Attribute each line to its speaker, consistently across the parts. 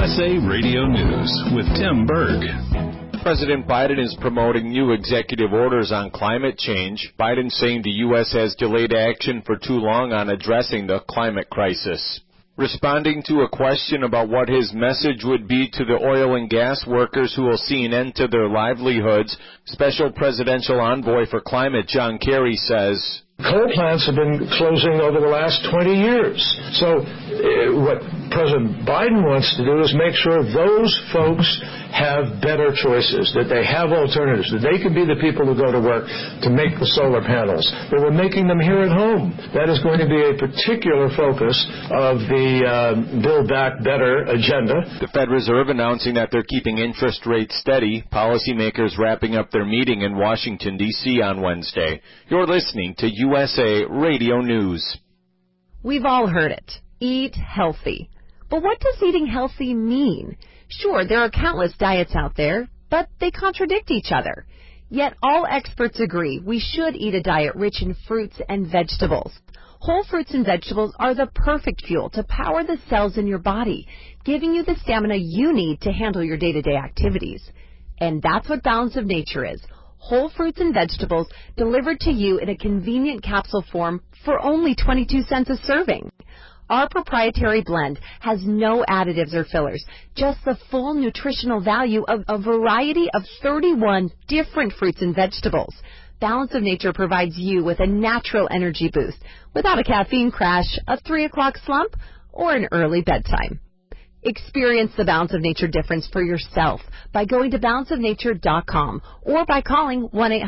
Speaker 1: USA Radio News with Tim Berg.
Speaker 2: President Biden is promoting new executive orders on climate change. Biden saying the U.S. has delayed action for too long on addressing the climate crisis. Responding to a question about what his message would be to the oil and gas workers who will see an end to their livelihoods, Special Presidential Envoy for Climate John Kerry says,
Speaker 3: coal plants have been closing over the last 20 years. So what President Biden wants to do is make sure those folks have better choices, that they have alternatives, that they can be the people who go to work to make the solar panels, that we're making them here at home. That is going to be a particular focus of the Build Back Better agenda.
Speaker 2: The Fed Reserve announcing that they're keeping interest rates steady. Policymakers wrapping up their meeting in Washington, D.C. on Wednesday. You're listening to USA Radio News.
Speaker 4: We've all heard it. Eat healthy. But what does eating healthy mean? Sure, there are countless diets out there, but they contradict each other. Yet all experts agree we should eat a diet rich in fruits and vegetables. Whole fruits and vegetables are the perfect fuel to power the cells in your body, giving you the stamina you need to handle your day-to-day activities. And that's what Balance of Nature is. Whole fruits and vegetables delivered to you in a convenient capsule form for only 22 cents a serving. Our proprietary blend has no additives or fillers, just the full nutritional value of a variety of 31 different fruits and vegetables. Balance of Nature provides you with a natural energy boost without a caffeine crash, a 3 o'clock slump, or an early bedtime. Experience the Balance of Nature difference for yourself by going to balanceofnature.com or by calling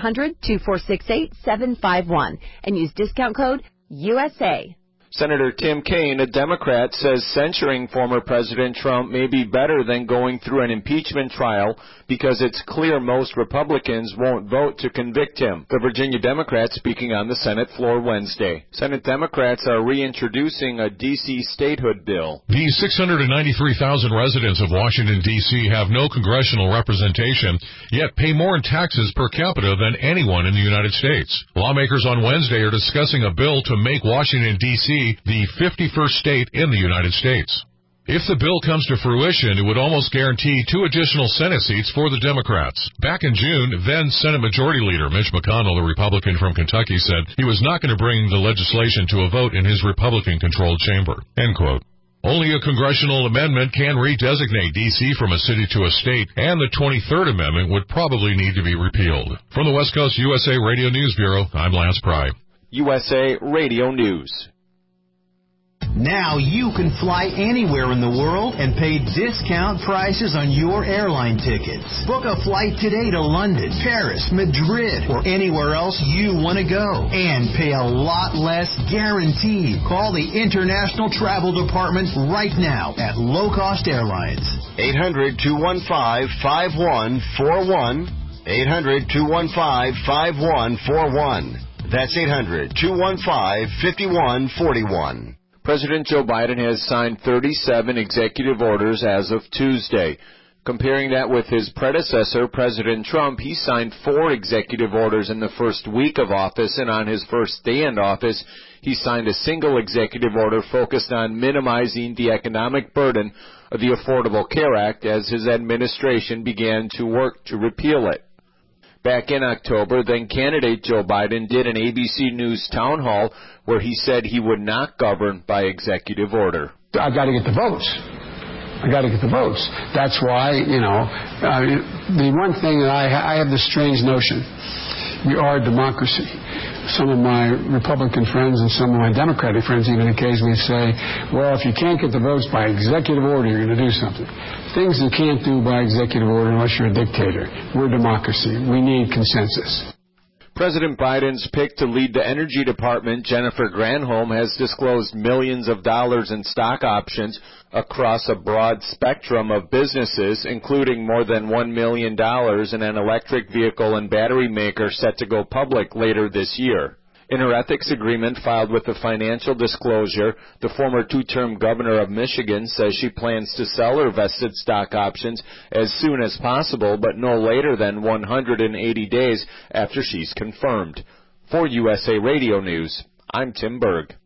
Speaker 4: 1-800-2468-751 and use discount code USA.
Speaker 2: Senator Tim Kaine, a Democrat, says censuring former President Trump may be better than going through an impeachment trial because it's clear most Republicans won't vote to convict him. The Virginia Democrat speaking on the Senate floor Wednesday. Senate Democrats are reintroducing a D.C. statehood bill.
Speaker 5: The 693,000 residents of Washington, D.C. have no congressional representation, yet pay more in taxes per capita than anyone in the United States. Lawmakers on Wednesday are discussing a bill to make Washington, D.C. the 51st state in the United States. If the bill comes to fruition, it would almost guarantee 2 additional Senate seats for the Democrats. Back in June, then Senate Majority Leader Mitch McConnell, a Republican from Kentucky, said he was not going to bring the legislation to a vote in his Republican-controlled chamber. End quote. Only a congressional amendment can redesignate D.C. from a city to a state, and the 23rd Amendment would probably need to be repealed. From the West Coast USA Radio News Bureau, I'm Lance Pry.
Speaker 2: USA Radio News.
Speaker 6: Now you can fly anywhere in the world and pay discount prices on your airline tickets. Book a flight today to London, Paris, Madrid, or anywhere else you want to go. And pay a lot less guaranteed. Call the International Travel Department right now at Low Cost Airlines.
Speaker 7: 800-215-5141. 800-215-5141. That's 800-215-5141.
Speaker 2: President Joe Biden has signed 37 executive orders as of Tuesday. Comparing that with his predecessor, President Trump, he signed 4 executive orders in the first week of office, and on his first day in office, he signed a single executive order focused on minimizing the economic burden of the Affordable Care Act as his administration began to work to repeal it. Back in October, then-candidate Joe Biden did an ABC News town hall where he said he would not govern by executive order.
Speaker 8: I've got to get the votes. That's why, the one thing that I have this strange notion. We are a democracy. Some of my Republican friends and some of my Democratic friends even occasionally say, well, if you can't get the votes by executive order, you're going to do something. Things you can't do by executive order unless you're a dictator. We're a democracy. We need consensus.
Speaker 2: President Biden's pick to lead the Energy Department, Jennifer Granholm, has disclosed millions of dollars in stock options across a broad spectrum of businesses, including more than $1 million in an electric vehicle and battery maker set to go public later this year. In her ethics agreement filed with the Financial Disclosure, the former 2-term governor of Michigan says she plans to sell her vested stock options as soon as possible, but no later than 180 days after she's confirmed. For USA Radio News, I'm Tim Berg.